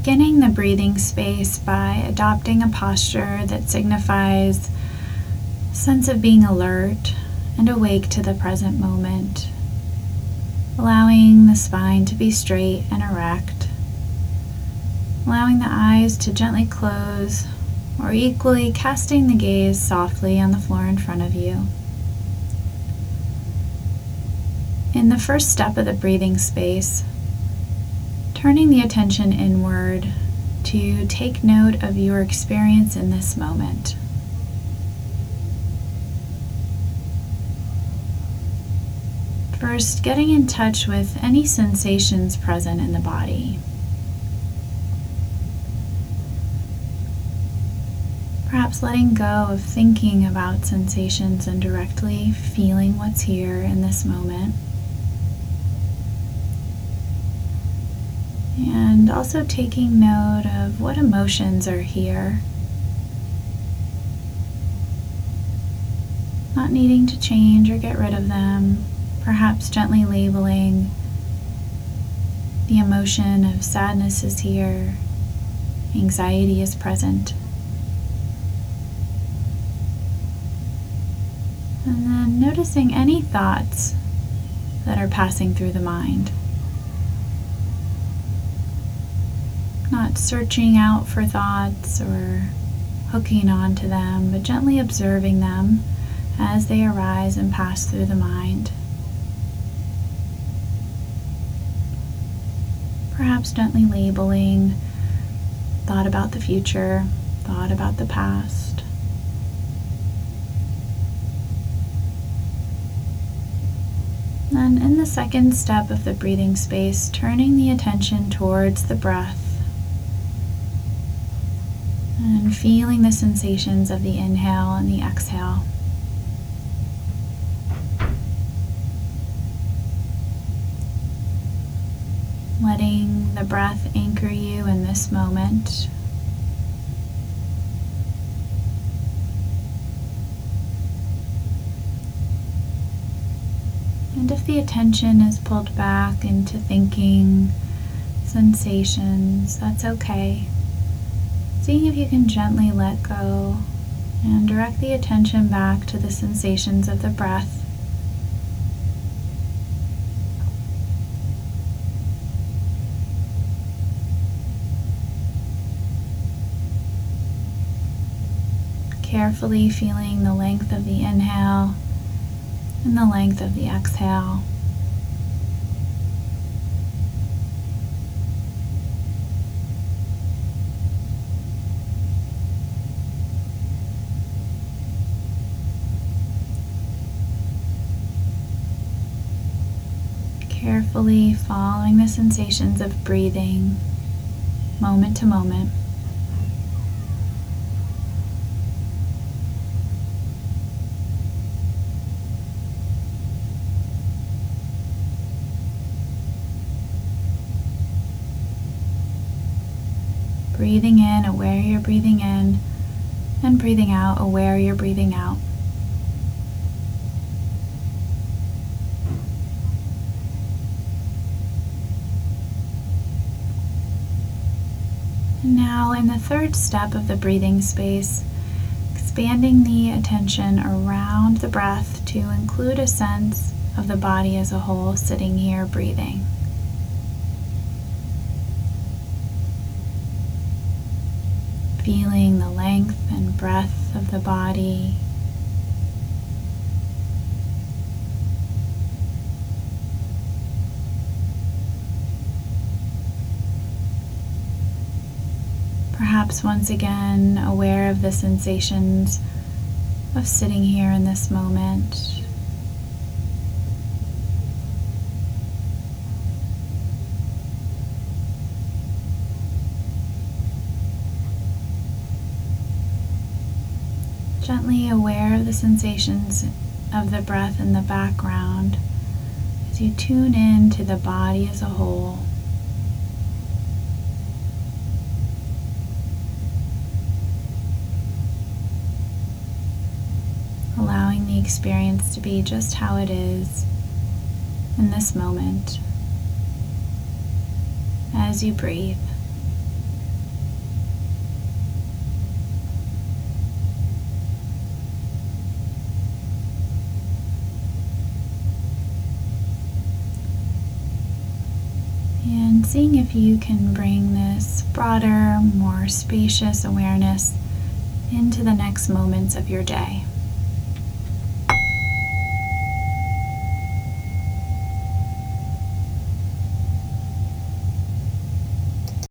beginning the breathing space by adopting a posture that signifies a sense of being alert and awake to the present moment, allowing the spine to be straight and erect, allowing the eyes to gently close, or equally casting the gaze softly on the floor in front of you. In the first step of the breathing space, turning the attention inward to take note of your experience in this moment. First, getting in touch with any sensations present in the body. Perhaps letting go of thinking about sensations and directly feeling what's here in this moment. And also taking note of what emotions are here. Not needing to change or get rid of them. Perhaps gently labeling the emotion of sadness is here, anxiety is present. And then noticing any thoughts that are passing through the mind. Not searching out for thoughts or hooking on to them, but gently observing them as they arise and pass through the mind. Perhaps gently labeling thought about the future, thought about the past. Then in the second step of the breathing space, turning the attention towards the breath and feeling the sensations of the inhale and the exhale. Letting the breath anchor you in this moment. And if the attention is pulled back into thinking, sensations, that's okay. Seeing if you can gently let go and direct the attention back to the sensations of the breath. Carefully feeling the length of the inhale and the length of the exhale. Carefully following the sensations of breathing, moment to moment. Breathing in, aware you're breathing in, and breathing out, aware you're breathing out. And now in the third step of the breathing space, expanding the attention around the breath to include a sense of the body as a whole sitting here breathing. Feeling the length and breadth of the body. Perhaps once again aware of the sensations of sitting here in this moment. Gently aware of the sensations of the breath in the background as you tune in to the body as a whole. Allowing the experience to be just how it is in this moment as you breathe. And seeing if you can bring this broader, more spacious awareness into the next moments of your day.